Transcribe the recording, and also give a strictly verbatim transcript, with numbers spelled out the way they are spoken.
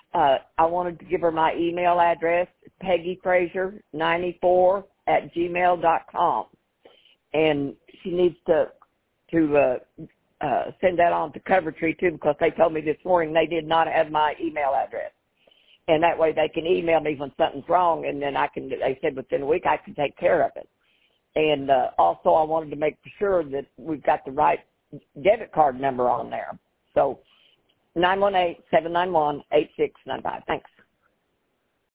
uh, I wanted to give her my email address, Peggy Frazier ninety-four at gmail dot com. And she needs to to uh, uh, send that on to Covertree, too, because they told me this morning they did not have my email address. And that way they can email me when something's wrong, and then I can, they said within a week I can take care of it. And uh, also I wanted to make sure that we've got the right debit card number on there. So nine one eight, seven nine one, eight six nine five. Thanks.